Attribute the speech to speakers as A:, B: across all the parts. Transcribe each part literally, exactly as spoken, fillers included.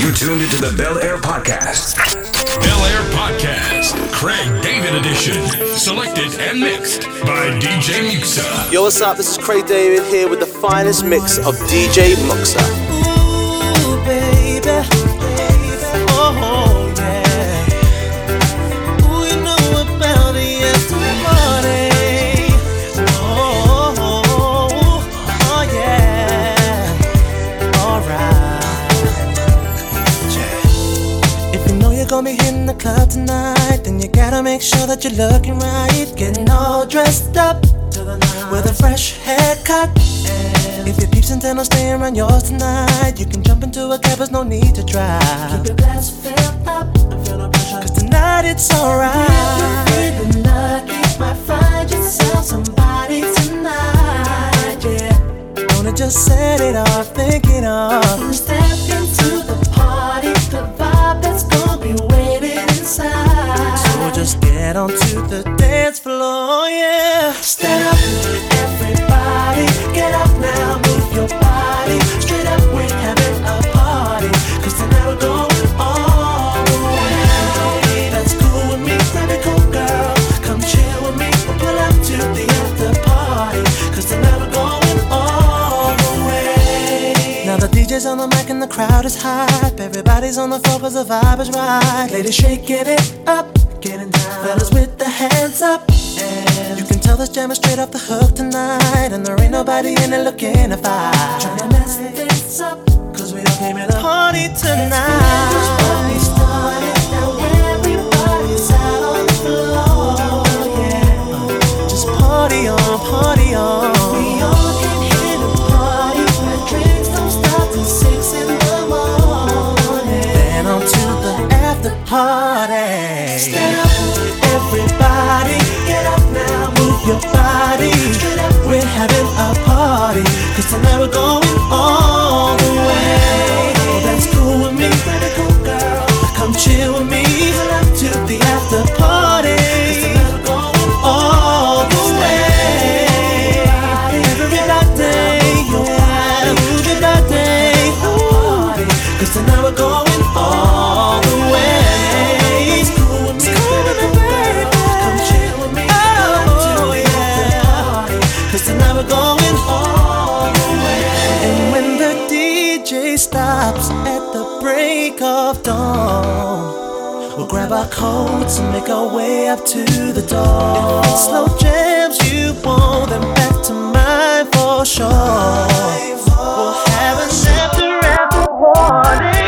A: You tuned into the Bel Air Podcast.
B: Bel Air Podcast, Craig David edition. Selected and mixed by D J Muxa.
C: Yo, what's up? This is Craig David here with the finest mix of D J Muxa.
D: Ooh, baby, baby, oh yeah. Ooh, you know about the after party. Oh, oh, oh, oh yeah. Alright. If you know you're gonna be hitting the club tonight, then you gotta make sure that you're looking right. Getting all dressed up with a fresh haircut. If your peeps intend on staying around yours tonight, you can jump into a cab, there's no need to drive. Keep your glass filled up, feel no pressure, cause tonight it's alright. If you're feeling lucky, might find yourself somebody tonight, yeah. Wanna just set it off, think it off. Step into the party, the vibe that's gonna be waiting inside. So just get onto the dance floor, yeah. Stand up, everybody, get up now, move your body. Straight up, we're having a party, cause tonight we're going all the way. That's cool with me, grab a cool girl, come chill with me, we'll pull up to the after party, cause tonight we're going all the way. Now the D J's on the mic and the crowd is hype, everybody's on the floor cause the vibe is right. Ladies shaking it up, getting down, fellas with the hands up. And you can tell this jam is straight off the hook tonight, and there ain't nobody in it looking to fight. Tryna mess this up, cause we all came in a party tonight. This party started, now everybody's out on the floor, yeah. Just party on, party on. We all came here to party, where drinks don't stop till six in the morning. Then on to the after party. Stand up, everybody, get up now, move your body. Straight up, we're having a party, cause tonight we're going all the way. Oh, that's cool with me, pretty cool girl, come chill with me, pull up to the after party, cause tonight we're going all the way. Everybody, yeah, move your body, ooh, cause tonight we're going all the way. It's cool with me, pretty cool girl, come chill with me, pull up to the after party, cause tonight we're going all the way. And when the D J stops at the break of dawn, we'll grab our coats and make our way up to the door. If it's slow jams you want, then back to mine for sure. We'll have an after after party.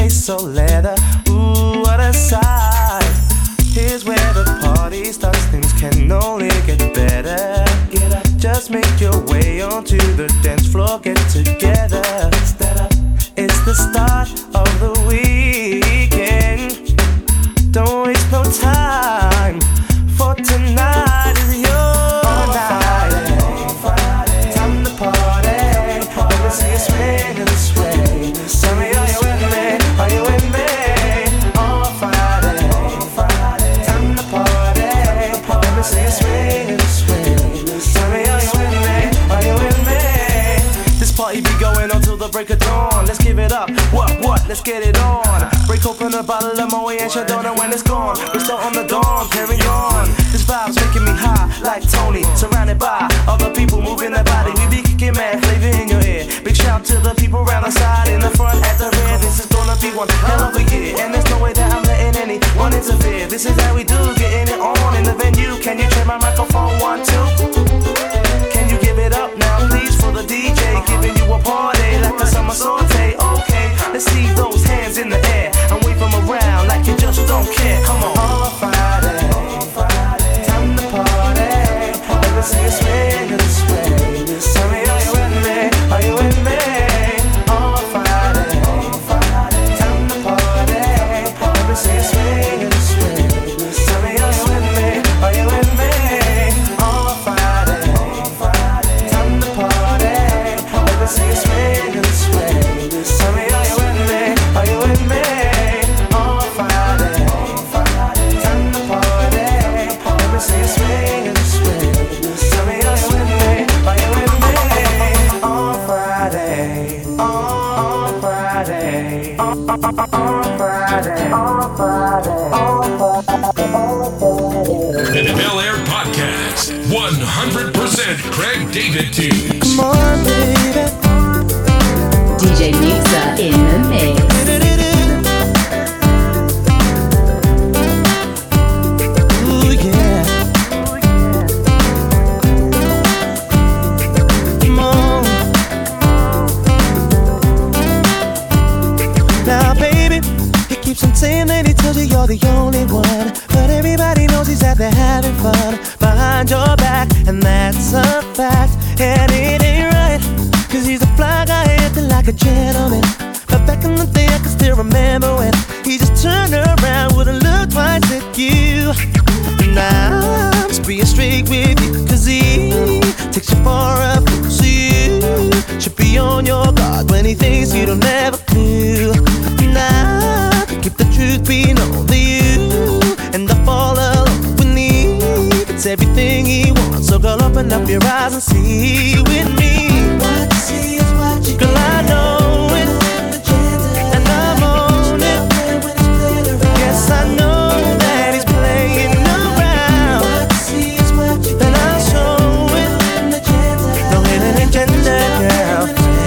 D: lace or leather. Ooh, what a sight. Here's where the party starts. Things can only get better. Get up, just make your way onto the dance floor. Get together. It's the start of the weekend. Don't waste no time, for tonight is your night. Friday, time to party. Let me see you swing and sway. Tell me, are you with me? Are you with me? On Friday, time to party. Let me see you swing and sway. Tell me, are you with me? Are you with me? This party be going on till the break of dawn. Let's give it up. What, what? Let's get it on. Break open a bottle of Moe and Shadona when it's gone. We start on the dawn, carry on. This vibe's making me high like Tony. Surrounded by other people moving their body. We be kicking mad flavor in your ear. Big shout to the people around the side, in the front, at the rear. This is gonna be one hell of a year. And there's no way that I'm letting anyone interfere. This is how we do, getting it on in the venue. Can you check my microphone? One, two. Can you give it up now, please, for the D J? Giving you a party like a summer saute. Okay, let's see those hands in the air and wave them around like you just don't care. Come on. On Friday, time to party. Let me see you swing and sway. Tell me, are you with me? Are you with me? On Friday, time to party. Let me see you swing and sway. Tell me, are you with me? Are you with me? On Friday, time to party. Let me see you swing and sway. Tell me, are you with me? Are you with me? On Friday, time to party. Let me see you swing and sway. Tell me, are you with me? Are you with me? On Friday, on Friday, on Friday, on Friday, on Friday.
B: The Bel Air Podcast, one hundred percent Craig David tunes.
D: Come on, baby.
E: D J Muxa in the mix.
D: Ooh, yeah. Come on. Now, baby, he keeps on saying that he tells you you're the only one, but everybody knows he's out there having fun behind your back, and that's a fact. And it ain't right, cause he's a fly guy acting like a gentleman. But back in the day I can still remember when he just turned around, wouldn't look twice at you. Now I'm just being straight with you, cause he takes you for a fool. So you should be on your guard when he thinks you don't have a clue. Now to keep the truth being only you, and I fall alone when he gets everything he wants. So girl, open up your eyes and see with me. What you see is what you girl, I know it, and I'm on it. Yes, I know that he's playing around, and I'll show it. No hidden agenda, girl.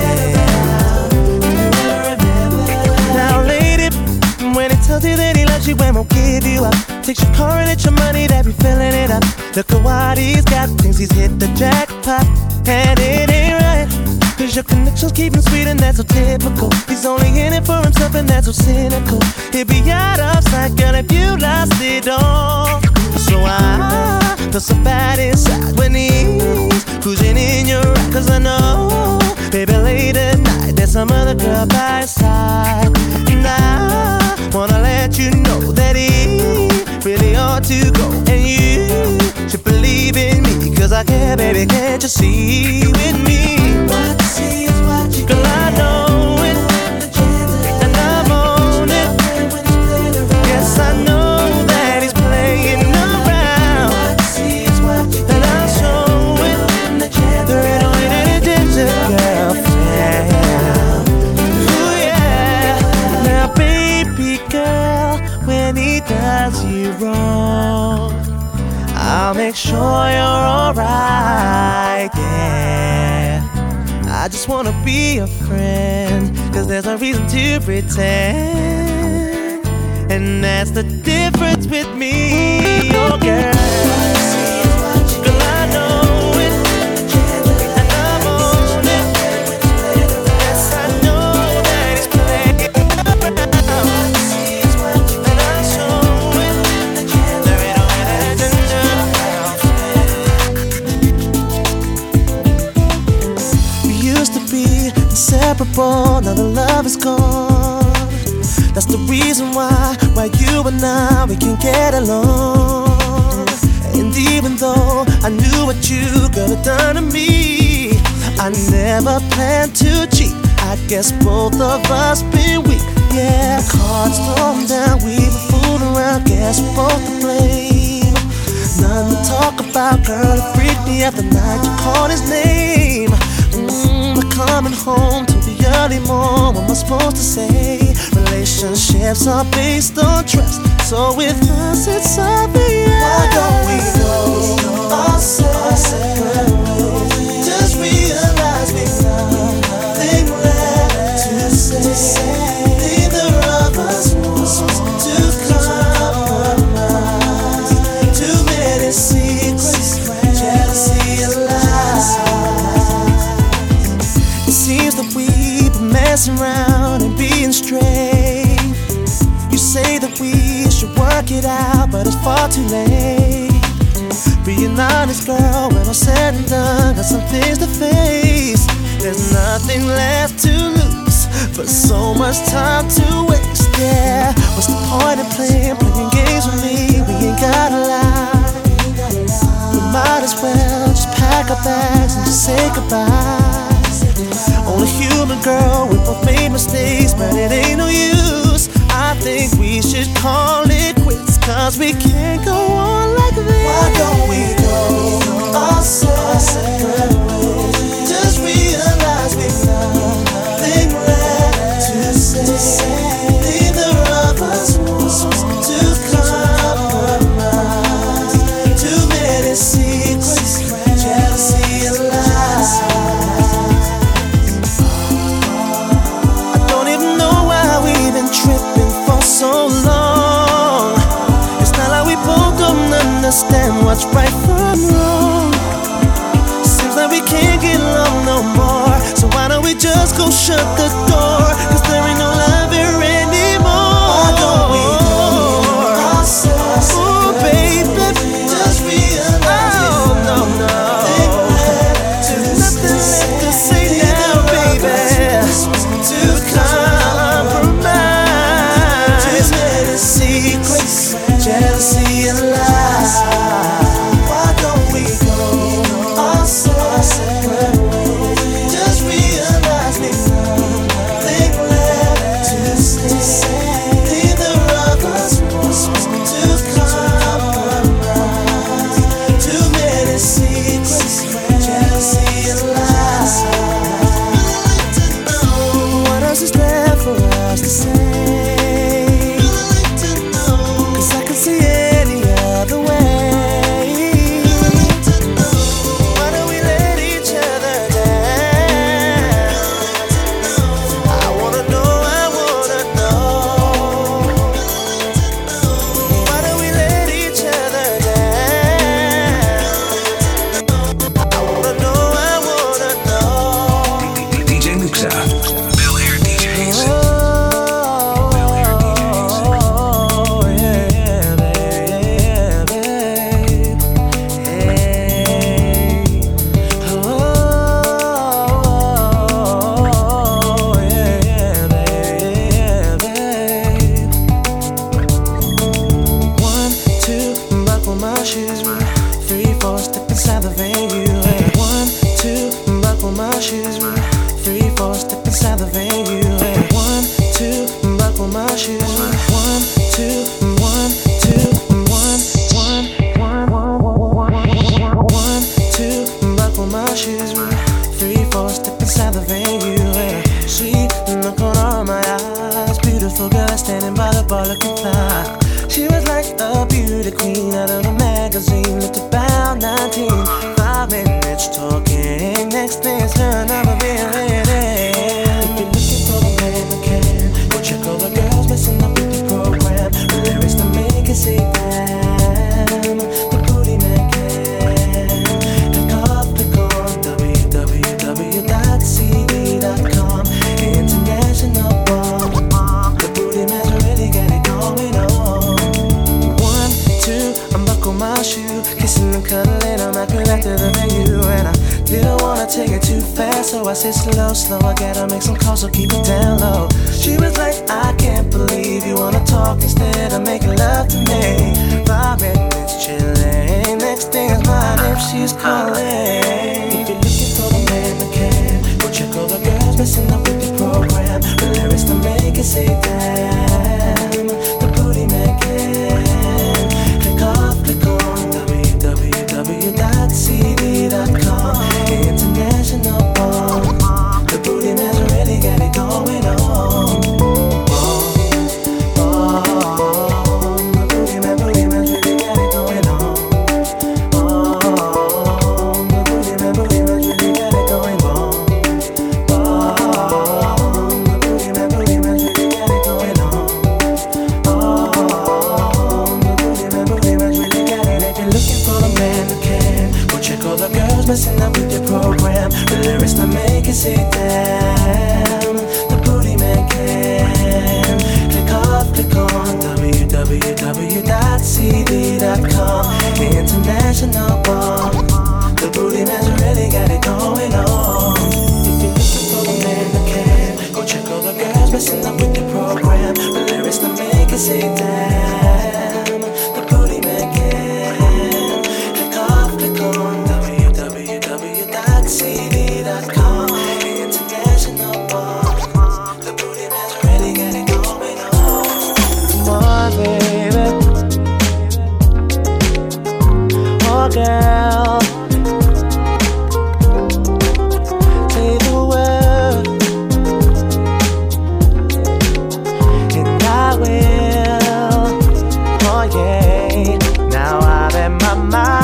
D: Now, lady, when he tells you that he loves you and won't give you up, takes your car and it's your money that be filling it up. Look at what he's got, thinks he's hit the jackpot, and it ain't right, cause your connections keep him sweet and that's so typical. He's only in it for himself and that's so cynical. He'd be out of sight, girl, if you lost it all. So I feel so bad inside when he's cruising in your ride, cause I know, baby, late at night there's some other girl by his side. And I wanna let you know that he really ought to go, and you should believe in me, cause I care, baby, can't you see with me? What you see is what you girl, I know it, and I'm on it. Yes, I know that he's playing around, and I'll show it. There ain't no hidden agenda, girlfriend. Ooh, yeah. Now, baby girl, when he does you wrong, I'll make sure you're alright, yeah. I just wanna be a friend, cause there's no reason to pretend, and that's the difference with me, oh girl. Girl, I know it, and I'm on it. Yes, I know that he's playing around. before, now the love is gone. That's the reason why, why you and I, we can get along. And even though I knew what you could have done to me, I never planned to cheat. I guess both of us been weak. Yeah, cards thrown down, we been fooling around, guess we're both to blame. Nothing to talk about, girl, it freaked me out the night you called his name. Mm, we're coming home till the early morning, what am I supposed to say? Relationships are based on trust, so with us it's obvious. Why don't we go our separate ways? Just realize we've nothing left to say. Neither of us wants to compromise. Too many secrets, jealousy and lies. It seems that we've been messing around and being straight. You say that we should work it out, but it's far too late. Being honest, girl, when I'm said and done, got some things to face. There's nothing left to lose, but so much time to waste. Yeah, what's the point in playing, playing games with me? We ain't gotta lie. We might as well just pack our bags and just say goodbye. Only human, girl, we both made mistakes, but it ain't no use. I think we should call it quits, cause we can't go on like this. Why don't we go our separate ways? Just realize we've nothing left to say. Neither of us wants to compromise. Too many secrets, jealousy and lies. I don't even know why we've been tripping for so long. It's not like we both don't understand what's right from wrong. Seems like we can't get along no more, so why don't we just go shut the door? Cause there ain't no love here anymore. Why don't we go our separate ways? Ooh, baby, just realize oh, no, no. There's nothing left to say now, baby. To compromise. Too many secrets, jealousy and lies. Why don't we go our separate ways? Just realize we've nothing left to say. Neither of us wants to compromise. Too many secrets, jealousy and lies. What else is there for us to say? Cause I can see any other way. Why don't we let each other down? I wanna know, I wanna know. Why don't we let each other down? I wanna know, I wanna know.
A: D J Muxa, Bel Air D Js.
D: Oh, yeah, yeah, babe, babe. Hey. Oh, yeah, yeah, babe, babe. One, two, buckle my shoes. Three, four, step inside the venue. One, two, buckle my shoes. Three, four, step inside the venue. One, two, buckle my shoes. One, two, one, two, one, one, one, one, one, one, two, buckle my shoes. Three, four, step inside the venue. Sweet in the corner of my eyes, beautiful girl standing by the bar looking fly. She was like a beauty queen out of a magazine, looked about nineteen. Five minutes talking, next thing's her number being ready. If you're looking for a man who can, go check all the girls messing up with the program. The lyrics to make it say damn, the booty man can. Click off, click on w w w dot c b dot com. International bomb, the booty man's really got it going on. One, two, unbuckle my shoe, kissing and cuddling, I'm happy back to the venue. And I Didn't wanna take it too fast, so I said slow, slow. I gotta make some calls, so keep it down low. She was like, I can't believe you wanna talk instead of making love to me. Five minutes chilling, next thing is mine if she's calling. If you're looking for the man that can, go check all the girls messing up with your program. The lyrics to make it say damn, the booty man can. Click off, click on w w w dot c d dot com. International bomb, the booty man's really got it going on. Messing up with your program, the lyrics to make it say damn, the booty man can. Click off, click on w w w dot c d dot com. International bomb, the booty man's really got it going on. If you're looking for the man that can, go check all the girls messing up with your program, the lyrics to make it say damn, the booty man can. Click off, click on c d dot com. International bomb, the booty man's really got it going on. Come on, baby. Oh, girl. Say the word, and I will. Oh, yeah. Now I've had my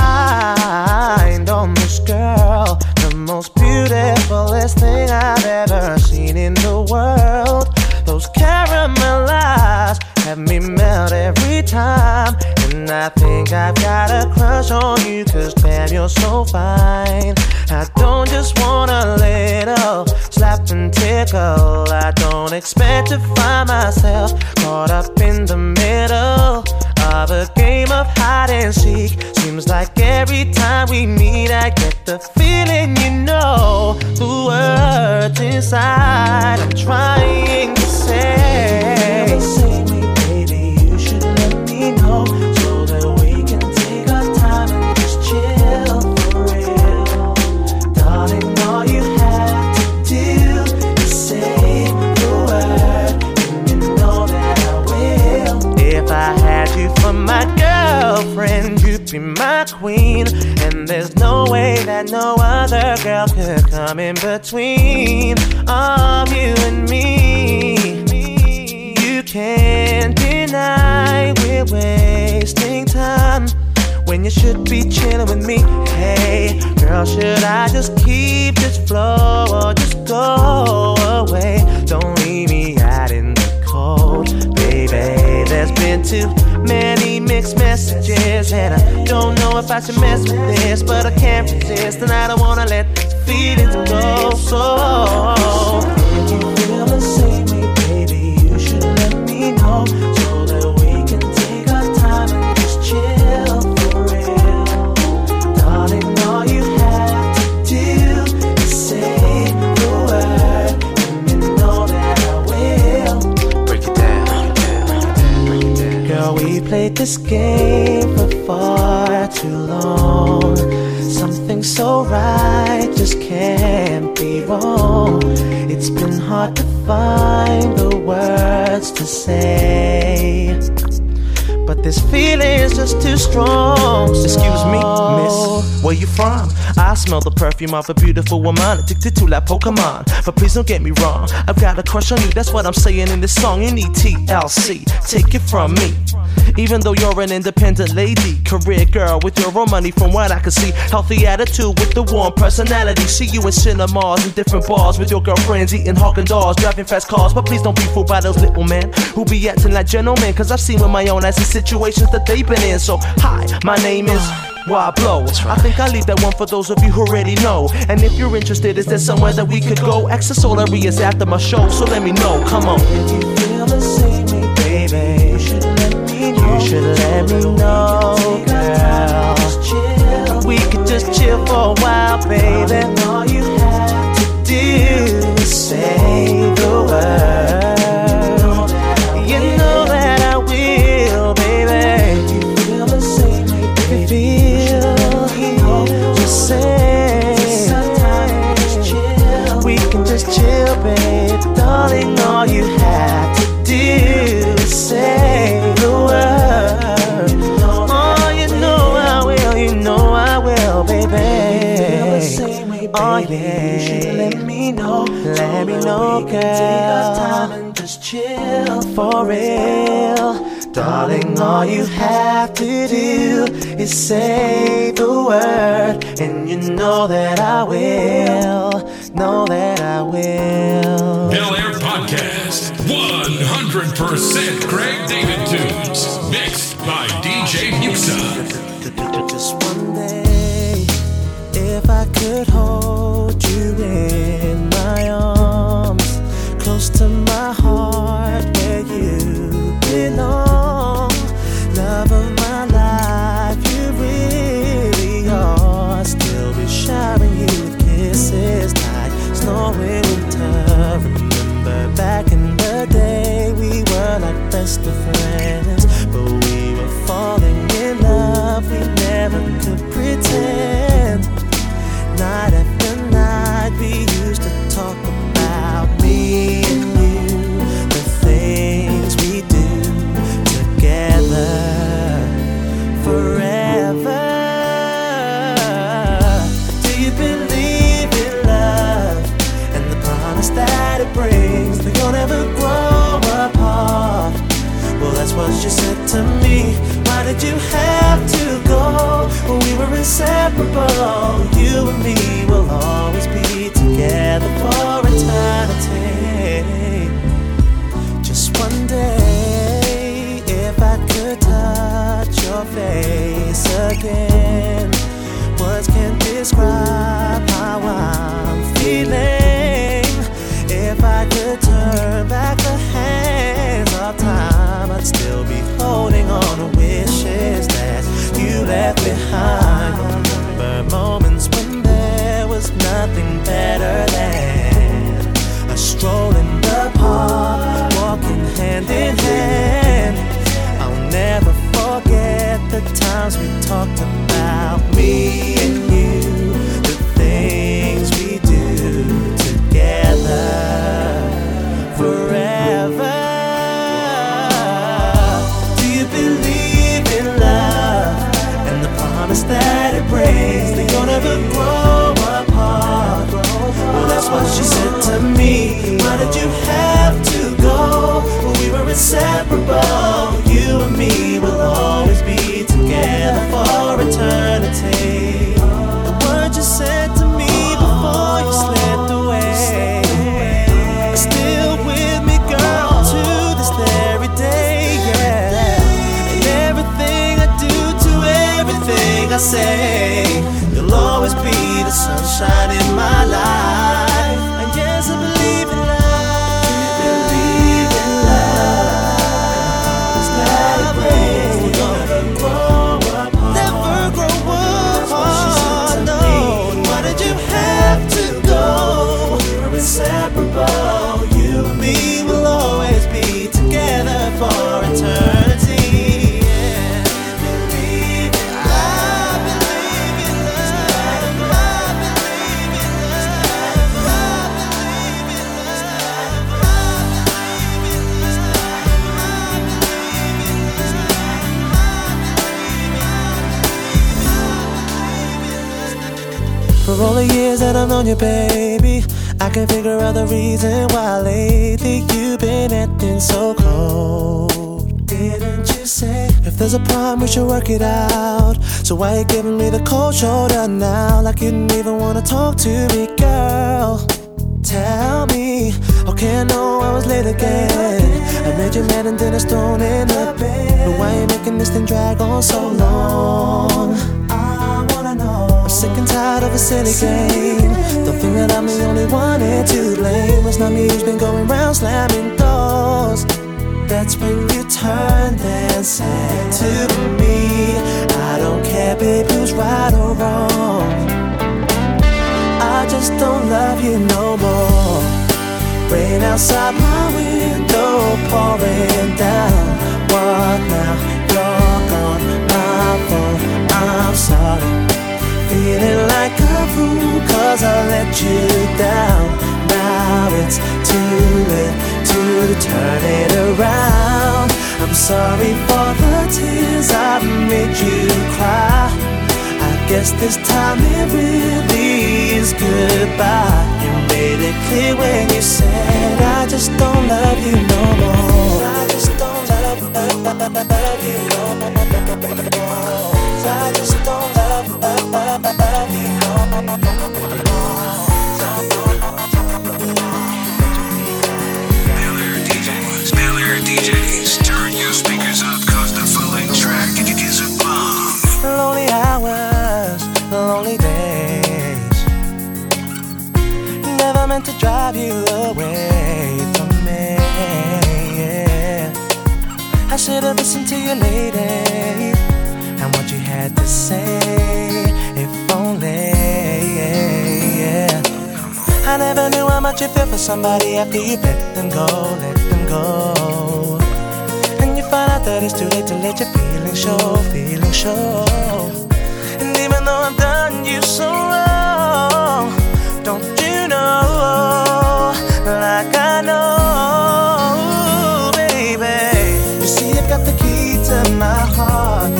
D: mind on this girl. Most beautifulest thing I've ever seen in the world. Those caramel eyes have me melt every time. And I think I've got a crush on you, cause damn, you're so fine. I don't just want a little slap and tickle. I don't expect to find myself caught up in the middle of a game of hide and seek. Seems like every time we meet I get the feeling, you know, the words inside I'm trying to say. Say me, baby, you should let me know, so that we can take our time and just chill for real. Darling, all you have to do is say the word, and you know that I will. If I had you for my girlfriend, you'd be my queen, and there's no way that no other girl could come in between of you and me. You can't deny we're wasting time when you should be chilling with me. Hey, girl, should I just keep this flow or just go away? Don't leave me out in the cold, baby. There's been too many mixed messages, and I don't know if I should mess with this, but I can't resist, and I don't wanna let these feelings go. So if you feel the same way, baby, you should let me know, so that we can take our time and just chill for real. Darling, all you have to do is say the word, and you know that I will.
C: Break it down, break it down.
D: Girl, we played this game for far too long. Something so right just can't be wrong. It's been hard to find the words to say, but this feeling is just too strong.
F: Excuse me, miss, where you from? I smell the perfume of a beautiful woman, addicted to like Pokemon. But please don't get me wrong, I've got a crush on you, that's what I'm saying in this song. N E T L C, take it from me. Even though you're an independent lady, career girl with your own money from what I can see, healthy attitude with the warm personality. See you in cinemas and different bars with your girlfriends, eating Haagen-Dazs, driving fast cars. But please don't be fooled by those little men who be acting like gentlemen, cause I've seen with my own eyes the situations that they've been in. So hi, my name is Why Blow. I think I'll leave that one for those of you who already know. And if you're interested, is there somewhere that we could go? Access all areas after my show, so let me know, come on.
D: If you feel the same way, baby, you should let me know.
F: You should let me know, girl. We could just chill for a while, baby. let me know, girl.
D: Take our time and just chill
F: for real. Darling, all you have to do is say the word, and you know that I will, know that I will.
B: Bel Air Podcast, one hundred percent Craig David tunes, mixed by D J Muxa.
D: Just one day, if I could hold you in my arms, close to my heart where you belong. Love of my life, you really are. Still be showering you with kisses like snow in winter. Remember back in the day, we were like best of friends, but we were falling in love, we never could pretend. Night after night, we used to talk about me and you, the things we do together forever. Do you believe in love and the promise that it brings? That you'll never grow apart. Well, that's what you said to me. Why did you have to go when we were inseparable? You and me will always be together for eternity. Just one day, if I could touch your face again, words can't describe how I'm feeling. If I could turn back the hands of time, I'd still be holding on to wishes that you left behind. Remember moments when there was nothing better than a stroll in the park, walking hand in hand. I'll never forget the times we talked about me and you, the things we do together forever. Do you believe in love and the promise that it brings? That you'll never grow apart. Well, that's what she said to me. Why did you have to go when we were inseparable? You and me will always be together for eternity. The words you said to me before you slipped away are still with me, girl, to this very day, yeah. And everything I do, to everything I say, you'll always be the sunshine in my life. And yes, I believe in love. Do you believe in love? It's that it brings. We're gonna grow apart. Never grow apart, no. Why did you have to go? We were inseparable. You and me will always be together for eternity. Yeah. Believe in love, believe in love, I believe in love, I believe in love. For all the years that I've known you, baby, I can't figure out the reason why lately you've been acting so cold. Didn't you say if there's a problem we should work it out? So why you giving me the cold shoulder now? Like you didn't even wanna talk to me, girl. Tell me, okay, I know I was late again. I made you mad and then I thrown in the bed. But why you making this thing drag on so long? I wanna know. I'm sick and tired of a silly game. Don't think that I'm the only one here to blame. It's not me who's been going round slamming doors. That's when you turned and said to me, I don't care, babe, who's right or wrong. I just don't love you no more. Rain outside my window pouring down. What now? You're gone, my fault, I'm sorry. Feeling like a fool cause I let you down. Now it's too late to turn it around. I'm sorry for the tears I've made you cry. I guess this time it really is goodbye. You made it clear when you said I just don't love you no more. I just don't love, love, love, love you no more. I just don't love, love, love, love you no more.
A: Bel Air D Js, turn your speakers up, cause the following track is a bomb.
D: Lonely hours, lonely days, never meant to drive you away from me, yeah. I should've listened to you, lady, and what you had to say, if only, yeah. I never knew how much you feel for somebody after you let them go, let them go. And you find out that it's too late to let your feelings show, feelings show. And even though I've done you so wrong, don't you know, like I know, baby. You see, I've got the key to my heart,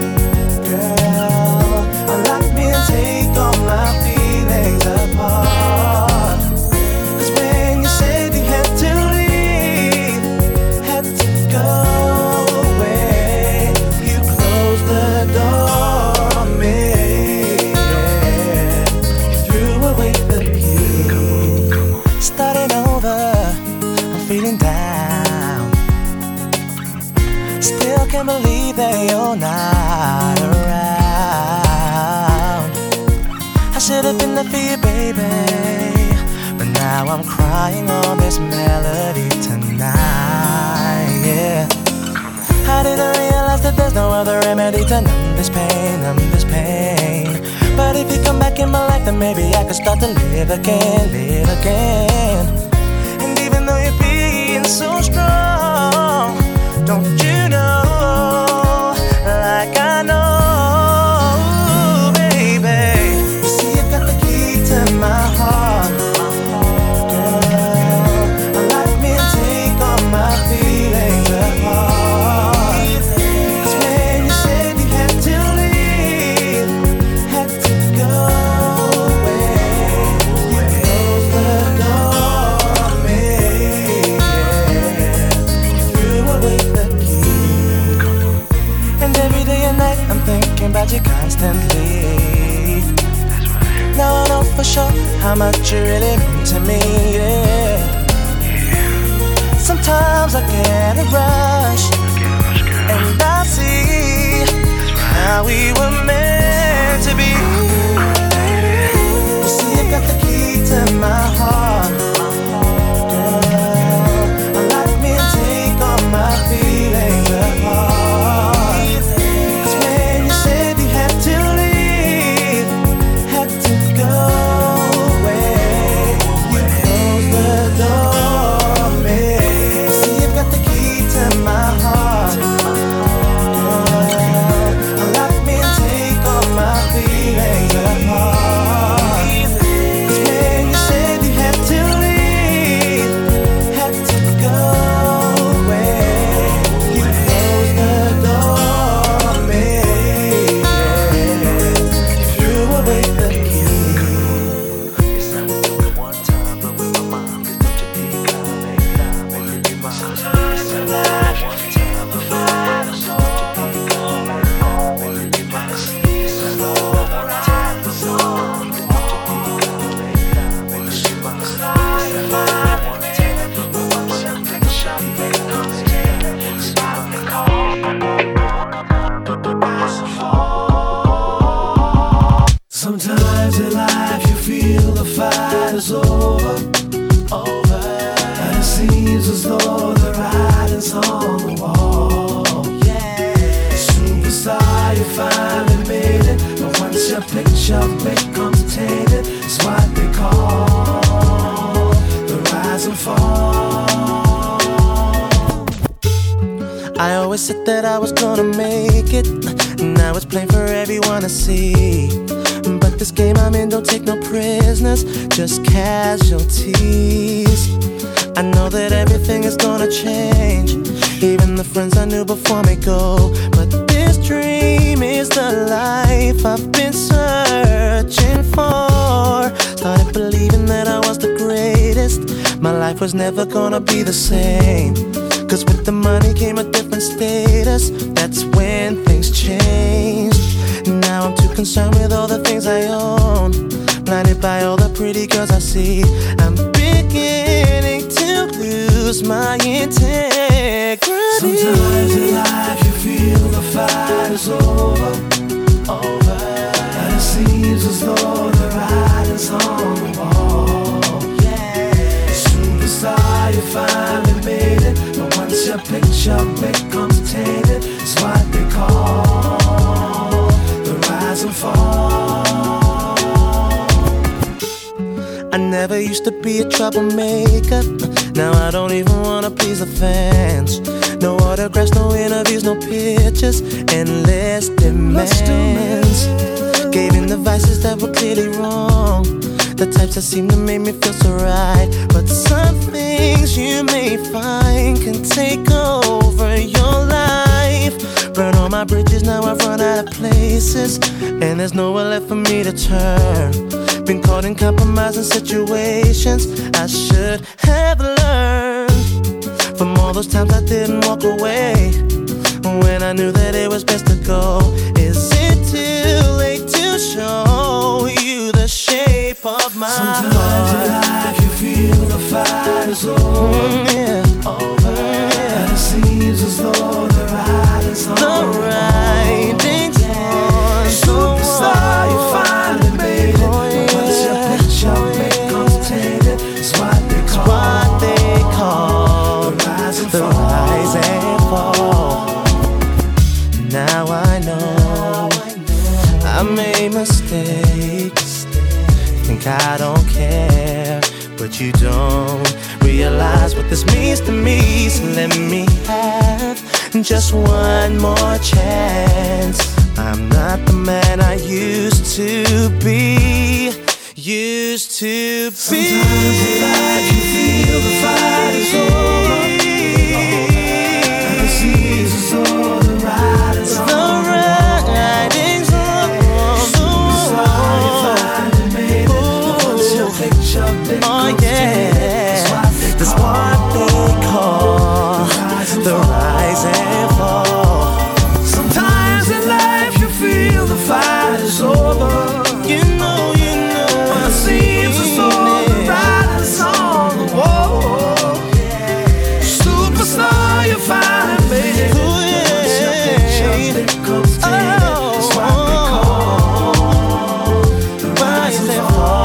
D: girl. Unlock me and take all my feelings apart. 'Cause when you said you had to leave, had to go away, you closed the door on me, yeah. You threw away the key. Starting over, I'm feeling down. Still can't believe that you're not around. I should've been there for you, baby, but now I'm crying on this melody tonight, yeah. I didn't realize that there's no other remedy to numb this pain, numb this pain. But if you come back in my life, then maybe I could start to live again, live again. And even though you're being so strong, don't you know, like I know, baby. You see, I've got the key to my heart, girl. Unlock me and take all my feelings apart. 'Cause when you said you had to leave, had to go away, you closed the door on me, yeah. You threw away the key. And every day and night I'm thinking about you constantly. Now I know for sure how much you really mean to me, yeah. Sometimes I get a rush, and I see how we were meant to be. You see, I got the key to my heart, girl. Unlock me and take all my feelings apart. 'Cause when you said you had to leave, had to go away, you closed the door on me. You see, I've got the key to my heart, girl. Unlock me and take all my feelings apart. 'Cause when you said you had to leave, had to go away, you closed the door on me, yeah. You threw away the key. It's not doing it one time, but with my mom, 'cause don't you think I'll make love, make you be mine. It's not doing it one time, but with my mom, don't you think I'll make love, make you be mine. It's not doing it one time, but with my mom, 'cause don't you think I'll make love, make you be mine. It's not doing it one time, but with my mom, take a shot, make love, make you be mine.
G: Sometimes in life you feel the fight is over, over, and it seems as though the writing's on the wall.
D: Yeah.
G: Superstar, you finally made it, but once your picture becomes tainted, it's what they call the rise and fall.
D: I always said that I was gonna make it. Now it's plain for everyone to see. But this game I'm in don't take no prisoners, just casualties. I know that everything is gonna change, even the friends I knew before me go. But this dream is the life I've been searching for. more. Started believing that I was the greatest. My life was never gonna be the same. Cause with the money came a different status. That's when things changed. Now I'm too concerned with all the things I own, blinded by all the pretty girls I see. I'm beginning to lose my integrity.
G: Sometimes in life you feel the fight is over, over, and it seems as though the writing's on the wall. Yeah, superstar, you finally made it, but once your picture becomes tainted, it's what they call the rise and fall.
D: I never used to be a troublemaker. Now I don't even wanna please the fans. No autographs, no interviews, no pictures, endless demands. Gave in the vices that were clearly wrong, the types that seem to make me feel so right. But some things you may find can take over your life. Burn all my bridges, now I've run out of places, and there's nowhere left for me to turn. Been caught in compromising situations I should have learned from all those times I didn't walk away when I knew that it was best to go. Is it too late to show you the shape of my
G: Sometimes
D: heart?
G: in life you feel the fight is over,
D: Mm, yeah.
G: over, yeah. And it seems as though the writing's on
D: The writing's on the
G: superstar, you finally made it.
D: Oh, yeah.
G: But once your picture becomes tainted, it's what they call,
D: what they call
G: the rise and
D: the
G: fall.
D: rise and fall. Now I know I made mistakes. Think I don't care, but you don't realize what this means to me. So let me have just one more chance. I'm not the man I used to be. Used to be.
G: Sometimes in life you feel the fight is over, and it seems as though the writing's on
D: The writing's on the
G: Superstar, you
D: wall.
G: finally made it. But once your picture becomes
D: Oh
G: tainted, it's
D: yeah,
G: what they
D: that's
G: call
D: what they call the rise and fall.
G: Sometimes in life you feel the fight is over.
D: You know, you know,
G: It seems as though the writing's on the wall. Superstar, you finally made it.
D: Ooh, yeah.
G: Once your picture becomes tainted, it's what they call the rise and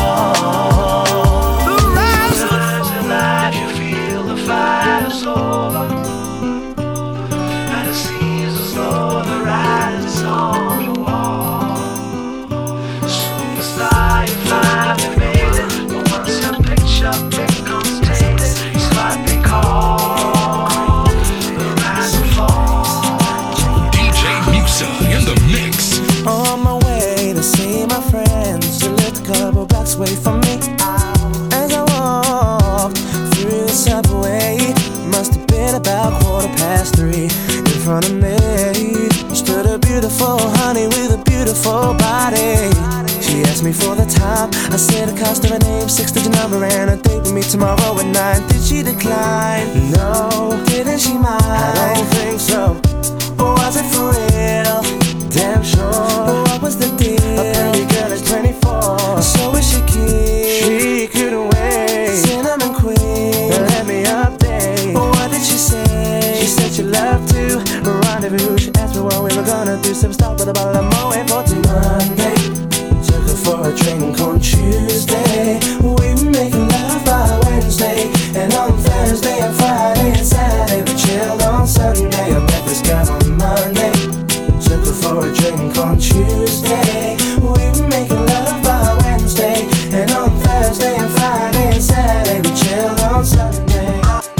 G: fall. The rise and fall. Sometimes in life you feel the fight is over, and it seems as though the writing's on the wall. Superstar, you finally made it, but once your picture becomes tainted, it's what they call the rise and fall.
B: D J Muxa in the mix.
D: On my way to see my friends, who lived a couple blocks away from me. As I walked through the subway, must have been about quarter past three. In front of me stood a beautiful honey with a beautiful body. She asked me for the time. I said the cost of her name, six-digit number, and a date with me tomorrow at nine. Did she decline? No. Didn't she mind? I don't think so. Was it for real? Damn sure. What was the deal? A pretty girl is twenty-four. So is she cute? She couldn't wait. Cinnamon queen, let me update. What did she say? She said she loved to rendezvous. She asked me what we were gonna do. Some stop with a bottle of Moët for till Monday. Took her for a drink on Tuesday. We were making love by Wednesday, and on Thursday and Friday and Saturday we chilled on Sunday. I met this guy on Monday. Took her for a drink on Tuesday. We were making love by Wednesday, and on Thursday and Friday and Saturday we chilled on Sunday.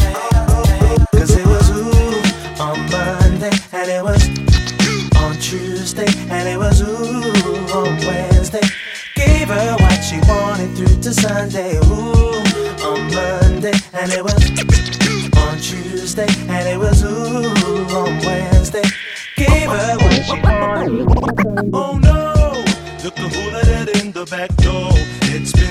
D: Cause it was ooh on Monday, and it was on Tuesday, and it was ooh on Wednesday. Gave her what she wanted through to Sunday. Ooh on Monday, and it was on Tuesday, and it was ooh on Wednesday. Gave her what she wanted.
H: Oh no, look who let it in the back door. It's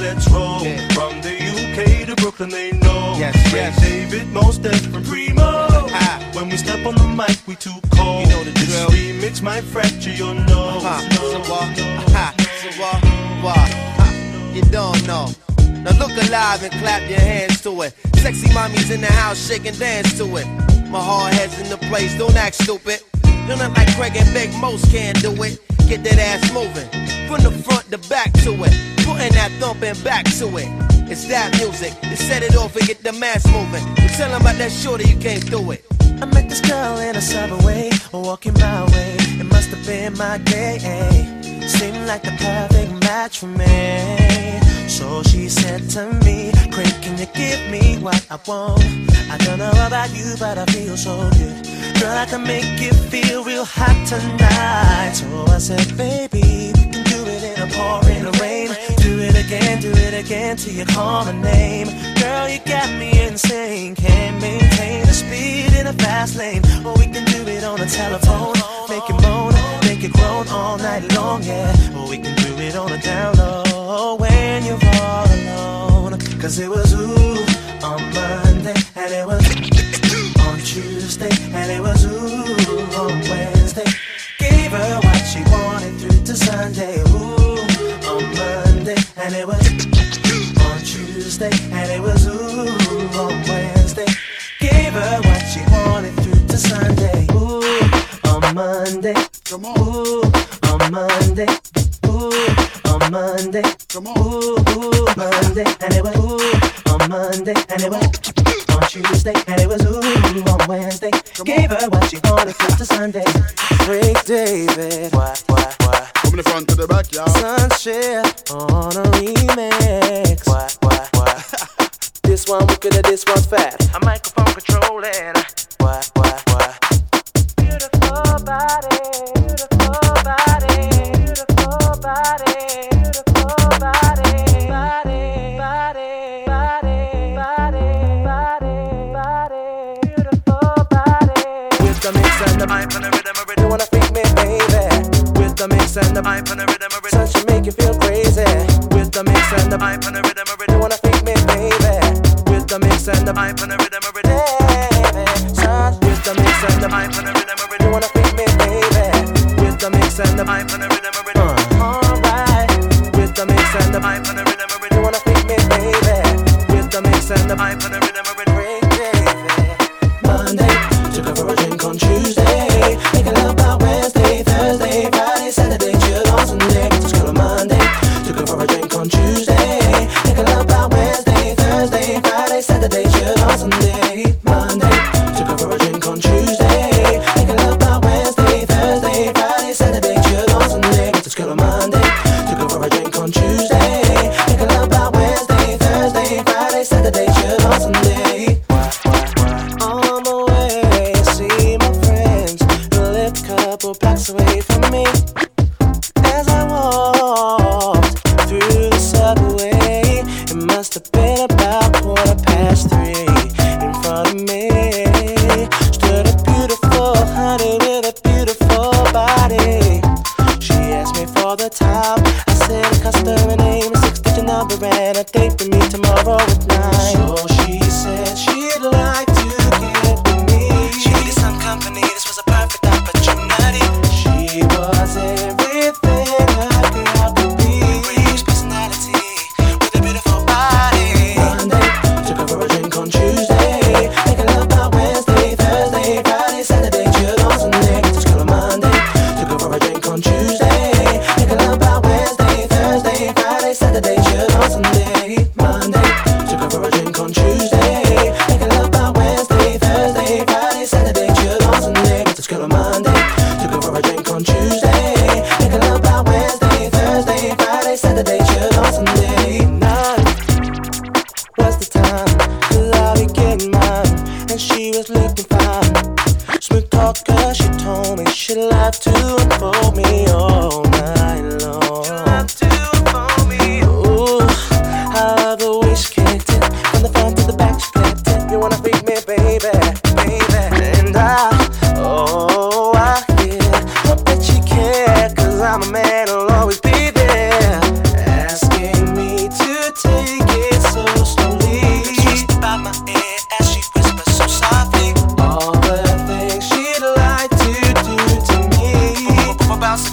H: let's roll. Yeah. From the U K to Brooklyn, they know.
I: Yes,
H: Craig
I: yes.
H: David, Mos Def, and Primo. Ah. When we step on the mic, we too cold.
I: You know the
H: this
I: drill.
H: remix might fracture your nose.
I: Uh-huh. So what? Uh-huh. So what? What? Uh, you don't know. Now look alive and clap your hands to it. Sexy mommies in the house, shake and dance to it. My hard head's in the place, don't act stupid. You're not like Craig and Big, most can't do it. Get that ass moving, from the front to back to it. Putting that thumping back to it. It's that music, to set it off and get the mass moving. You tell them about that shorty, you can't do it.
D: I met this girl in a subway, walking my way. It must have been my day. Seemed like the perfect match for me. So she said to me, Craig, can you give me what I want? I don't know about you, but I feel so good. Girl, I can make you feel real hot tonight. So I said, baby, we can do it in a pouring rain. Do it again, do it again till you call my name. Girl, you got me insane. Can't maintain the speed in a fast lane. Or we can do it on the telephone. Make it moan, make it groan all night long, yeah. Or we can do it on the down low when you're all alone. Cause it was ooh on Monday, and it was on Tuesday, and it was ooh on Wednesday. Gave her what she wanted through to Sunday. Ooh on Monday, and it was on Tuesday, and it was ooh on Wednesday. Gave her what she wanted through to Sunday. Ooh on Monday, come on. Ooh on Monday, ooh on Monday, come on. Ooh ooh Monday, and it was ooh on Monday, and it was on Tuesday, and it was ooh on Wednesday. Gave her what she wanted through to Sunday. Craig David, what what what?
J: From the front to the back, y'all.
D: Sunshine on a remix. What what what?
C: This one wicked, this one fat.
F: A microphone controlling.
C: What what what?
D: Beautiful body, beautiful body, beautiful body, beautiful body, body, body, body, body, body, body, beautiful body.
F: With the mix and the pipe and the rhythm of it.
D: You wanna freak me, baby?
F: With the mix and the pipe and the rhythm of it.
D: Sun should make you feel crazy.
F: With the mix and the pipe and the rhythm of it.
D: You wanna freak me, baby?
F: With the mix and the pipe and the rhythm of it.
D: Baby, sun.
F: With the mix and the pipe and the rhythm of it.
D: You wanna freak me, baby?
F: With the mix and the pipe and the rhythm of it.
D: Alright.
F: With the mix and the pipe and the rhythm of it.
D: You wanna freak me, baby?
F: With the mix and the pipe and the rhythm of it.
D: Craig David. Monday, took her for a drink on Tuesday. Making love by Wednesday, Thursday, Friday, Saturday, chill on Sunday. Just go to Monday, took her for a drink on Tuesday. Making love by Wednesday, Thursday, Friday, Saturday, chill on Sunday. Monday, took her for a drink on Tuesday. Making love by Wednesday, Thursday, Friday, Saturday, chill on Sunday. Just go to Monday, took her for a drink on Tuesday. Making love by Wednesday, Thursday, Friday, Saturday, chill on Sunday. On my way, see my friends who live a couple blocks away from me. As I walked through the subway, it must have been about quarter past three. In front of me stood a beautiful honey with a beautiful body. She asked me for the time. I said a customary name, a six-digit number, and a date for me tomorrow at nine. So she said she'd like to get with me. She needed some company. This was a perfect opportunity. She was everything a girl could be. Rich personality with a beautiful body. Monday, took her for a drink on Tuesday. Making love by Wednesday, Thursday, Friday, Saturday, chill on Sunday. Just go to Monday, took her for a drink on Tuesday. Making love by Wednesday, Thursday, Friday, Saturday, chill on Sunday. Monday, took her for a drink on Tuesday. Making love by Wednesday, Thursday, Friday, Saturday, chill on Sunday. Just go to Monday, took her for a drink on Tuesday. Making love by Wednesday, Thursday, Friday, Saturday, chill on Sunday. Nine was the time, 'cause I'll be getting mine, and she was looking fine. Smooth talker, she told me she'd love to unfold me all night long. She'd love to unfold me. Ooh, I love the way she kicked it, from the front to the back she flipped it. You wanna freak me, baby, baby. And I, oh, I, yeah, hope that she cared, 'cause I'm a man who'll always be there. Asking me to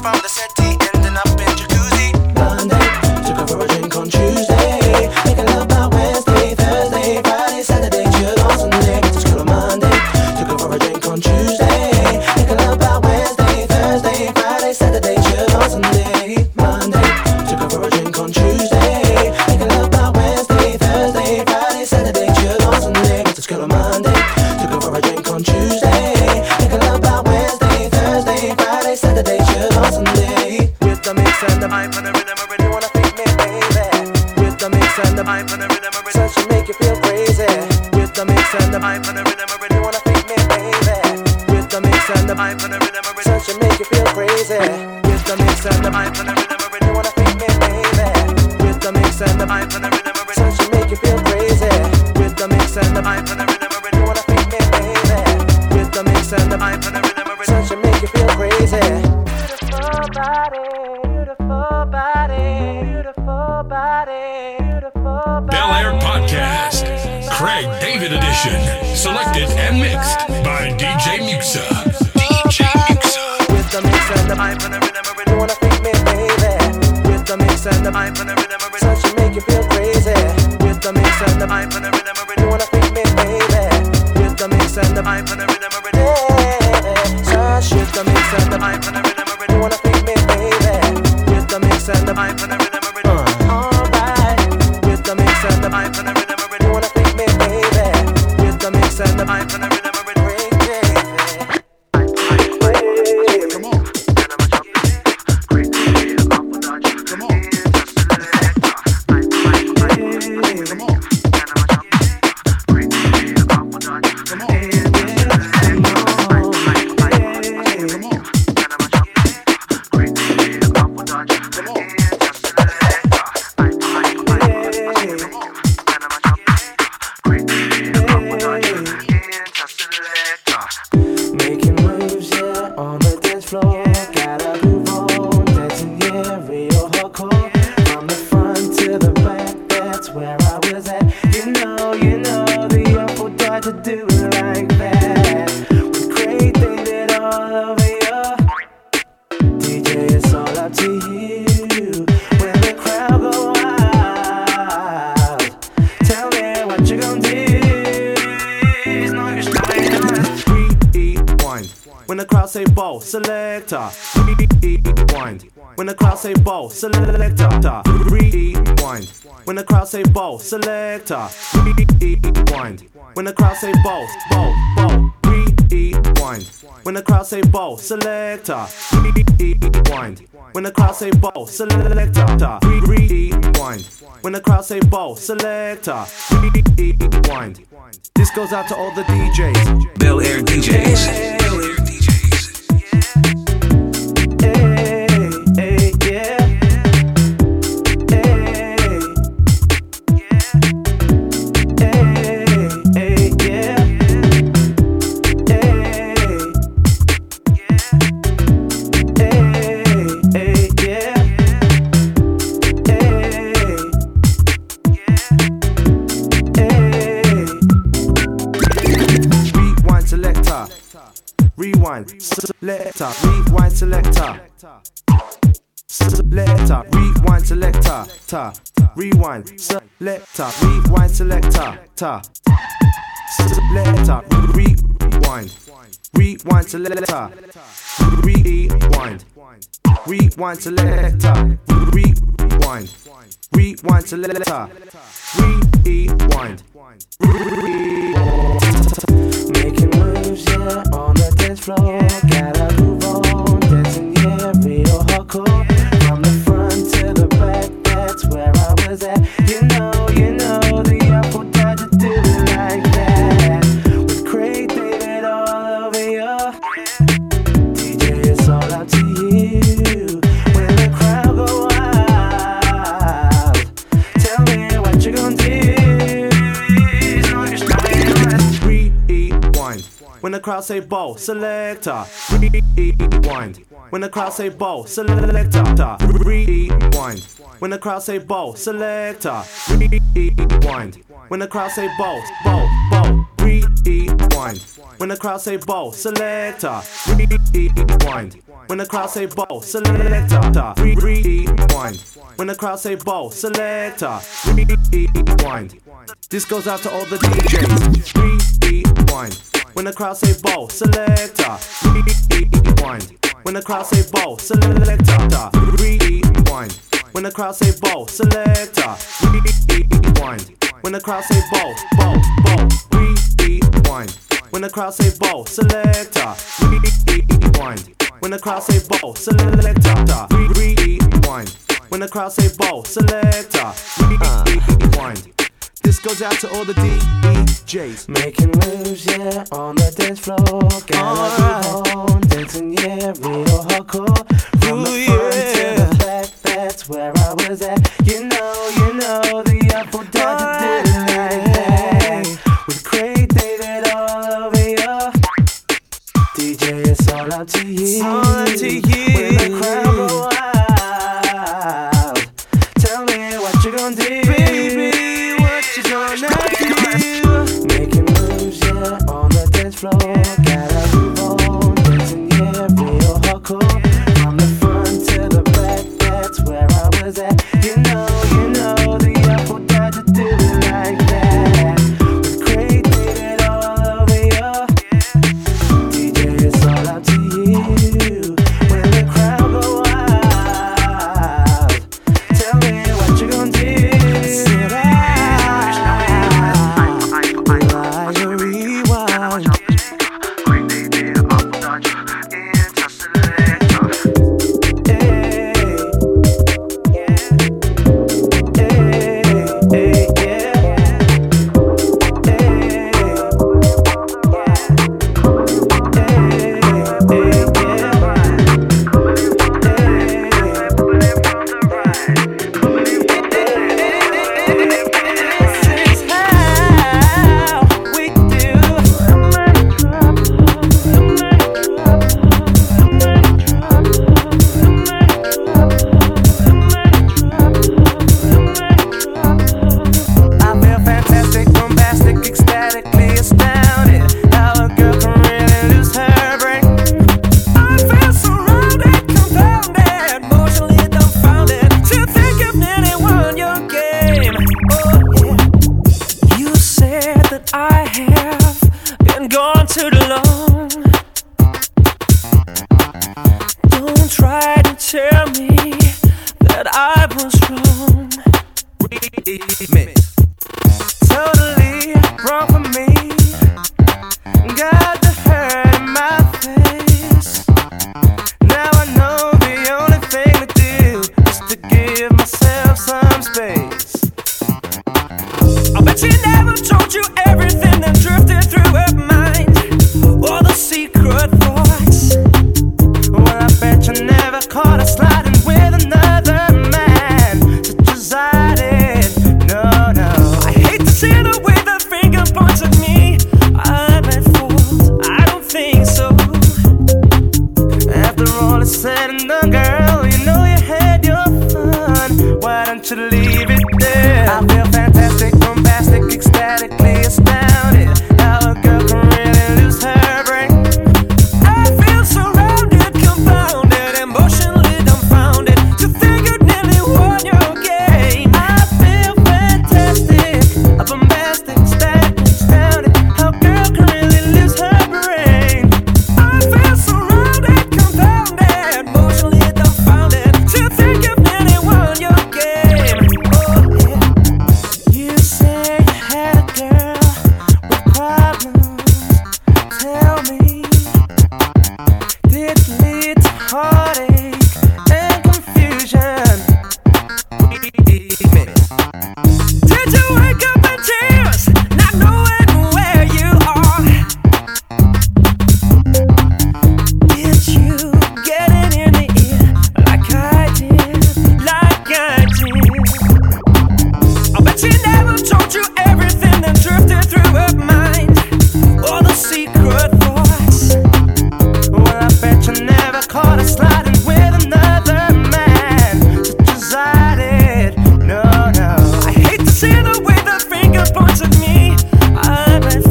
D: from the city, ending up in jacuzzi. Monday, took her for a drink on Tuesday. Making love by Wednesday, Thursday, Friday, Saturday, chill on Sunday. Just go to Monday, took her for a drink on Tuesday. Making love by Wednesday, Thursday, Friday, Saturday, chill on Sunday. Monday, took her for a drink on Tuesday. Making love by Wednesday, Thursday, Friday, Saturday, chill on Sunday. Just go to Monday, took her for a drink on Tuesday. Making love by Wednesday, Thursday, Friday, Saturday, chill on Sunday. With the mix and the vibe and the rhythm, I really wanna freak me, baby. With the mix and the vibe and the rhythm, I really such to make you feel crazy. With the mix and the vibe and the rhythm, I really wanna freak me, baby. With the mix and the vibe and the rhythm, I really such to make you feel crazy. With the mix and the vibe and the rhythm, I really wanna freak me, baby. With the mix and the vibe and the rhythm, I really such to make you feel crazy. With the mix and the vibe and the rhythm, I really wanna freak me, baby. With the mix and the vibe and the rhythm, I really such to make you feel crazy. Beautiful body, beautiful body, beautiful body, beautiful body.
B: Bel Air Podcast, Craig David Edition, selected and mixed by D J Muxa. D J Muxa.
D: With the mix and the vibe and the rhythm, I really wanna freak me, baby. With the mix and the vibe and the rhythm, I really such to make you feel crazy. With the mix and the vibe and the rhythm, I really wanna freak me, baby. With the mix and the vibe and the rhythm, I really such. With the mix and the vibe and the rhythm, I really wanna freak me, baby. With the mix and the vibe and the rhythm, I really alright. With the mix and the vibe and the rhythm, I really wanna freak me, baby. With the mix and the vibe and the rhythm, I really freak me, baby. Come on. Come on. Selector, rewind. When the crowd say bow, selector, rewind. When the crowd say bow, selector, rewind. When the crowd say bow, bow, bow, rewind. When the crowd say bow, selector, rewind. When the crowd say bow, selector, rewind. When the crowd say bow, selector, rewind. This goes out to all the D Js.
A: Bel Air D Js. Bel Air D Js.
D: Rewind, selector, rewind, selector. Selector, rewind, selector. Ta, rewind, selector, rewind, selector. Ta, selector, rewind, rewind, selector. Rewind, rewind, selector. Rewind, rewind, selector. Rewind, making moves, yeah, on the dance floor. Gotta move on, dancing, yeah, real hardcore. From the front to the back, that's where I was at. You know, you know, the apple tried to do it like that. With Craig David all over you. D J, it's all up to you. When the crowd go wild, tell me what you gonna do. When the crowd say bow, selector, rewind. When the crowd say bow, selector, rewind. When the crowd say bow, selector, rewind. When the crowd say bow, bow, bow, rewind. When the crowd say bow, selector, rewind.
F: When the crowd say ball, selector, rewind. When the crowd say ball, selector, rewind. This goes out to all the D Js. Rewind. When the crowd say ball, selector, rewind. When the crowd say ball, selector, rewind. When the crowd say ball, selector, rewind. When the crowd say ball, ball, ball, rewind. When the crowd say ball, selector, rewind. When the crowd say ball, selector, rewind. When the crowd say ball, selector, rewind. This goes out to all the D Js.
G: Making moves, yeah, on the dance floor. Gotta be on, dancing, yeah, real hardcore. From the front to the back, that's where I was at. You know, you know, the Apple Dodger did it like that. With Craig David all over you. D J, it's all up to you.
F: It's all up to you.
G: When the crowd go wild, tell me what you gonna do,
F: baby. What you gonna do?
G: Making moves, yeah, on the dance floor. Gotta move on, dancing, yeah, real hardcore. From the front to the back, that's where I was at. You know, you know, the Apple Dodger do it like that. With Craig David all over you. D J, it's all up to you. When the crowd go wild, tell me what you gonna do.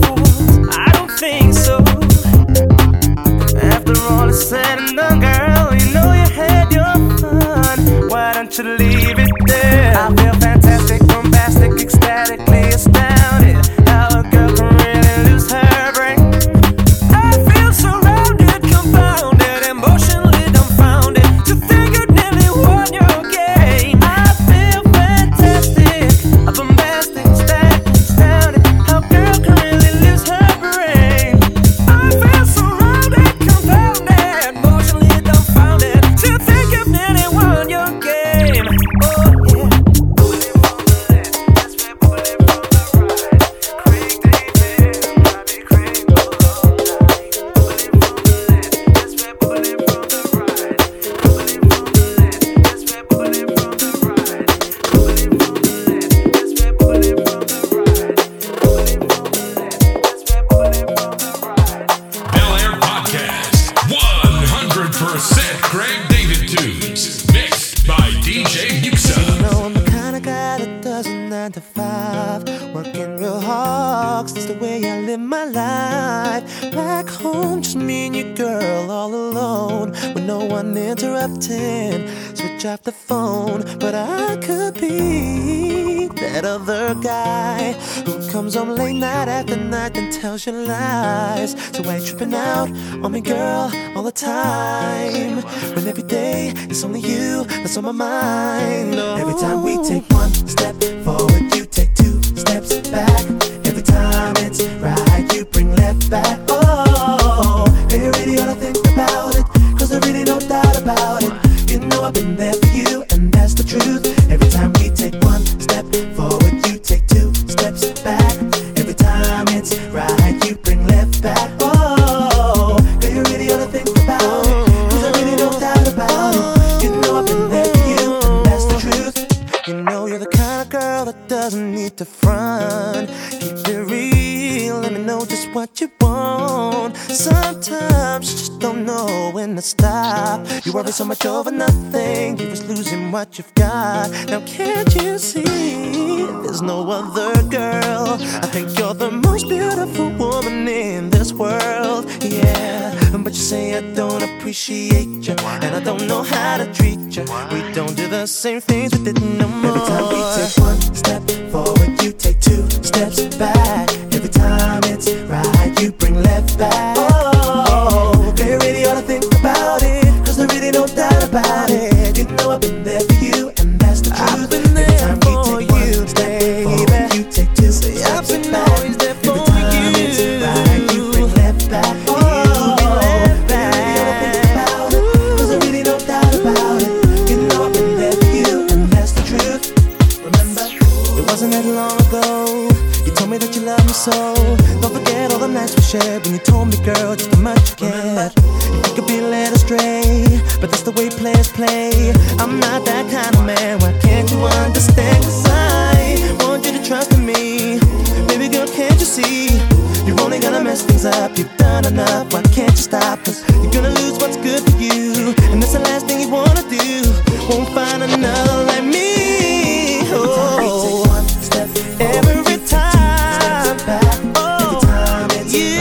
F: Said and done, girl.
D: want you to leave it there. I feel fantastic, bombastic, ecstatically astounded. How a girl can really lose her brain. I feel surrounded, confounded, emotionally dumbfounded. To think you'd nearly won your game. I feel fantastic, bombastic, ecstatic, astounded. How a girl can really lose her brain. I feel surrounded, confounded, emotionally dumbfounded. To think you've nearly won your game. Oh yeah.
B: Bel Air Podcast, one hundred percent Greg David Tunes, mixed by D J Muxa.
D: You know I'm the kind of guy that does a nine to five, working real hard, 'cause that's the way I live my life. Back home, just me and your girl all alone, with no one interrupting. Switch off the phone, but I could be that other guy who comes home late night after night and tells you lies. So why you tripping out on me, girl, all the time, when every day it's only you that's on my mind? No. Every time we take one step forward, you take two steps back. Every time it's right, you bring left back. Oh, hey, you really ought to think about it, 'cause there's really no doubt about it. You know I've been there for you, and that's the truth. Every time we take one step forward, you take two steps back. Every time it's right, you bring left back. Oh, hey, you really ought to think about it, 'cause there's really no doubt about it. You know I've been there for you, and that's the truth. You know you're the kind of girl that doesn't need to front. Keep it real, let me know just what you want. Sometimes you just don't know when to stop. You worry so much over nothing, you risk losing what you've got. Now can't you see, there's no other girl. I think you're the most beautiful woman in this world. Yeah, but you say I don't appreciate you, and I don't know how to treat you. We don't do the same things we did no more. Every time we take one step forward, you take two steps back. Every time it's right, you bring left back. Oh, they really ought to think about it, 'cause there's really no doubt about it. You know I've been there for you, and that's the truth. I've been there Every time for we take you, one step baby. Forward, you take two Say steps I've been back. Always there for Every time you. It's right, you bring left back. Oh, you left back. They really ought to think about it, 'cause there's really no doubt about it. You know I've been there for you, and that's the truth. Remember, it wasn't that long ago you told me that you love me so. Don't forget all the nights we shared when you told me, girl, just how much you cared. You could be led astray, but that's the way players play. I'm not that kind of man, why can't you understand? 'Cause I want you to trust in me. Baby girl, can't you see? You're only gonna mess things up, you've done enough, why can't you stop? 'Cause you're gonna lose what's good for you, and that's the last thing you wanna do. Won't find another like me. Oh, every time, oh, you,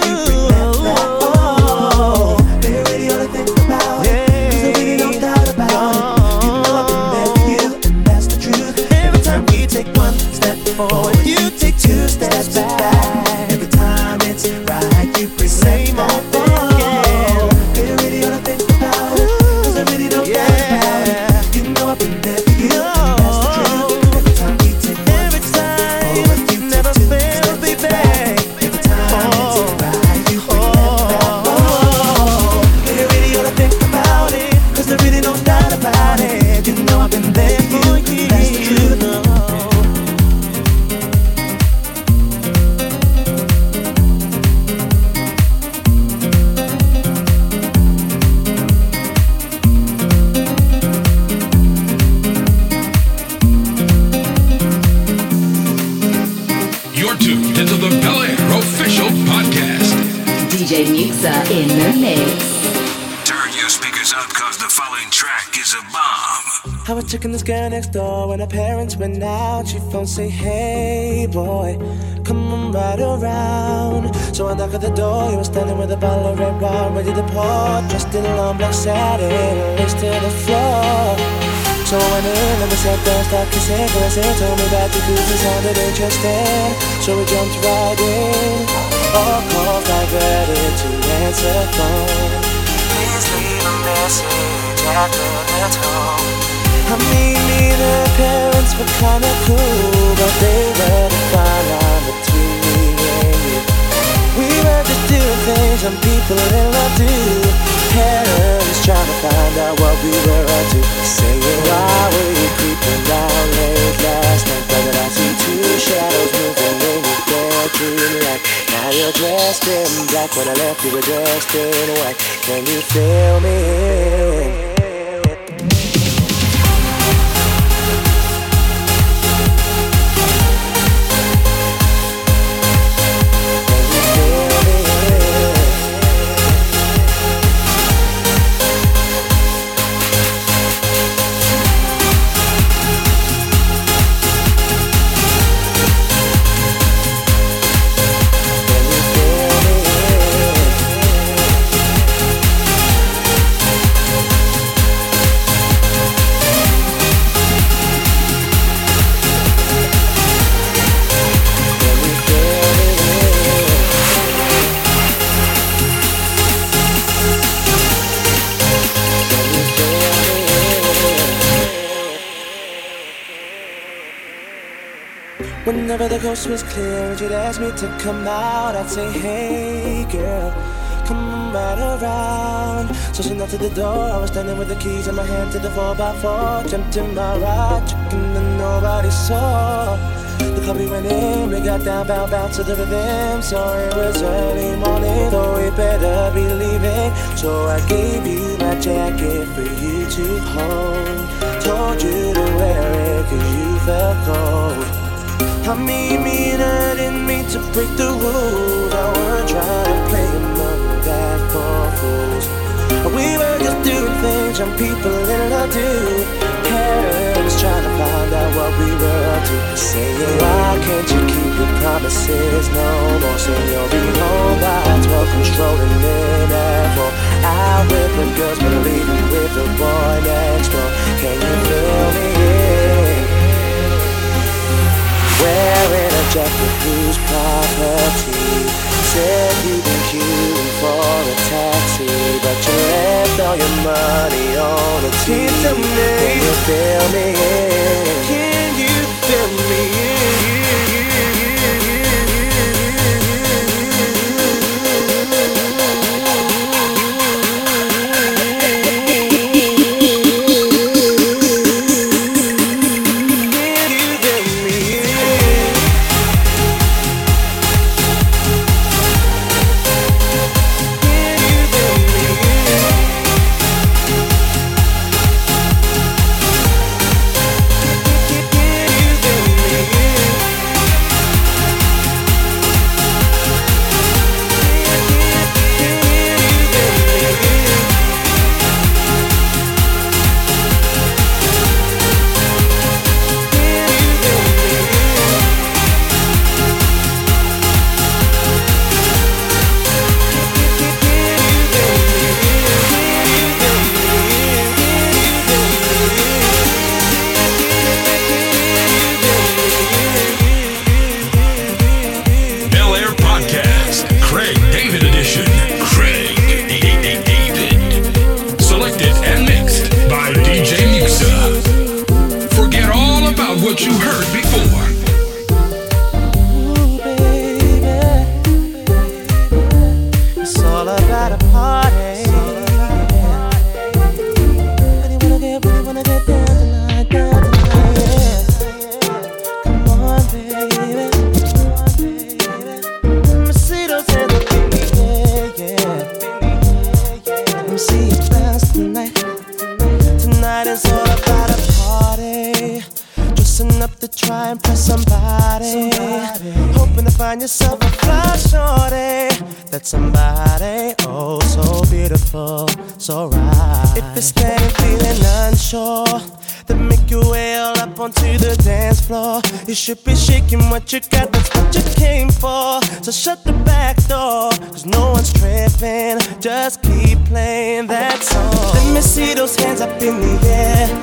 D: oh, they really ought to think about it, 'cause there really no doubt about it. You know I've been there for you, and that's the truth. Every time we take one step forward, you take two steps back. Every time it's right, you bring left back. Oh, they really ought to think about it, 'cause there really no doubt about it. You know I've been there for you, and that's the truth. Every time we take one step forward, you never take two steps back. Every time it's right, you bring left back. Oh, they really ought to think about it, 'cause there really no doubt about it. You know I've been there for you, and that's the truth.
B: You're tuned into the Bel Air Official Podcast.
E: D J Muxa in the mix.
A: Turn your speakers up, 'cause the following track is a bomb.
D: I was checking this girl next door when her parents went out. She phone say, hey boy, come on right around. So I knock at the door, he was standing with a bottle of red wine ready to pour, dressed in long black satin, lace to the floor. So I went in and we sat down, started kissing, caressing. Told me about the cruise, it sounded interesting. So we jumped right in. All calls diverted to answer phone. Please leave a message after the tone. I mean, me, the parents were kinda cool, but they were the fine line between me and you. We were just doing things some people in love do. Parents trying to find out what we were up to. Saying, why were you creeping down late last night? But then I see two shadows moving in your bedroom light. Now you're dressed in black, when I left you were dressed in white. Can you feel me? Whenever the coast was clear and you'd ask me to come out, I'd say, hey girl, come right around. So she knocked to the door, I was standing with the keys in my hand to the four by four. Jumped in my ride, checking that nobody saw. The club we went in, we got down, bound, bound to the rhythm. So it was early morning, though we better be leaving. So I gave you my jacket for you to hold. Told you to wear it cause you felt cold. I mean, mean, I didn't mean to break the rules. I wasn't trying to play among that for fools. We were just doing things young people in love do. Parents trying to find out what we were up to. Saying, why can't you keep your promises no more? Saying you'll be home by twelve, controlling in at four. Out with the girls, but leaving with the boy next door. Can you feel me? Wearing a jacket whose property said you've been queuing for a taxi, but you left all your money on a T V. Can you feel me? Can you feel me?
B: What you heard before.
D: Ooh, baby, it's all about a party. Really wanna get, really wanna get down tonight, down tonight, yeah. Come on, baby, come on, baby. Let me see those hands up in the air, yeah. Let me see you bounce tonight. Tonight is all about a party. Up to try and press somebody. somebody Hoping to find yourself a fly shorty. That somebody, oh so beautiful, so right. If you're standing feeling unsure, then make your way all up onto the dance floor. You should be shaking what you got, that's what you came for. So shut the back door, cause no one's tripping. Just keep playing that song. Let me see those hands up in the air. All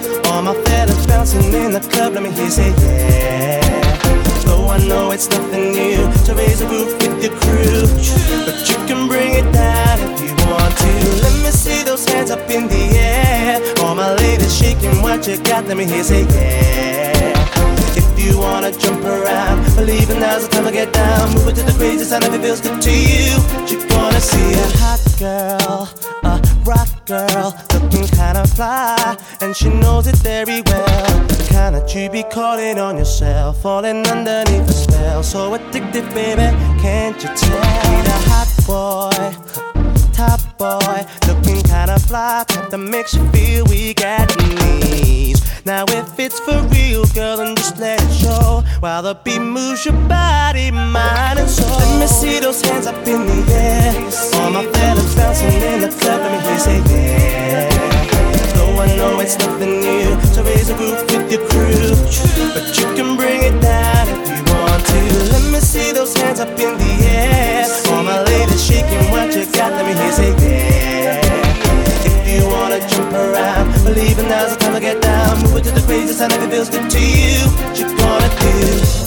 D: my fellas bouncing in the club, let me hear you say yeah. Though I know it's nothing new to raise a roof with your crew, but you can bring it down if you want to. Let me see those hands up in the air. All my ladies shaking what you got, let me hear you say yeah. If you wanna jump around, believe it, now's the time to get down. Move it to the crazy sound if it feels good to you. You're gonna see a hot girl, a rock girl, looking kinda fly, and she knows it very well. The kind that you be calling on yourself, falling underneath the spell. So addicted, baby, can't you tell? Need a hot boy, top boy, looking kinda fly, type that makes you feel weak at the knees. Now if it's for real, girl, then just let it show, while the beat moves your body, mind and soul. Let me see those hands up in the air. All my fellas bouncing in the club, let me hear you say yeah. Though I know it's nothing new to raise a roof with your crew, but you can bring it down if you want to. Let me see those hands up in the air. All my ladies shaking what you got, let me hear you say yeah. If you wanna jump around, believe it, now's the time to get down. Move it to the crazy sound if it feels good to you. What you gonna do?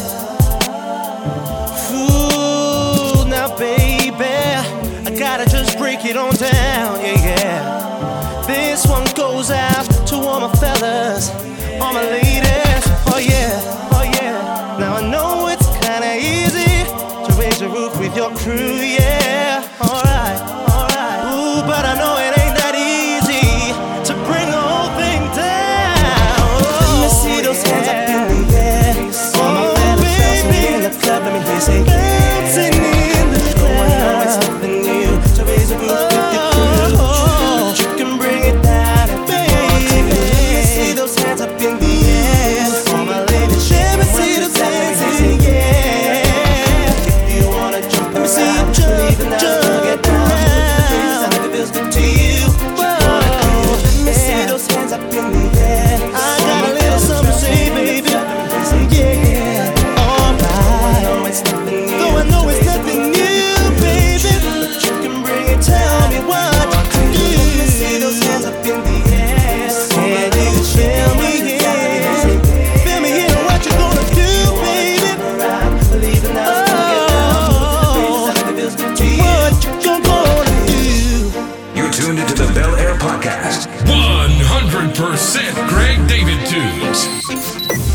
D: Ooh, now baby, I gotta just break it on down, yeah, yeah. This one goes out to all my fellas, all my ladies, oh yeah, oh yeah. Now I know it's kinda easy to raise a roof with your crew, yeah. Alright, alright. Ooh, but I know it ain't that easy to bring the whole thing down. Let me see those hands up in the air. All my fellas bouncing in the club, let me hear you say bouncing in the club. Oh, I know it's nothing new to raise a roof with your crew, but you can bring it down if you want to. Let me see those hands up in the air. All my ladies shaking what you got, let me hear you say yeah. If you wanna jump around, believe it, now's the time to get down. Move it to the crazy sound if it feels good to you. Let me see those hands up in the air. I got a little something to say, baby. Yeah, alright. Though I know it's nothing new, baby, but you can bring it. Tell me what to do. Let me see those hands up in the air. Can you feel me here? Feel me here? What you gonna do, baby? Believe it, now it's time to get down. Move it to the crazy sound if it feels good to you. What you gonna do?
A: You're tuned into the Bel Air Podcast.
B: one hundred percent Greg David Tunes.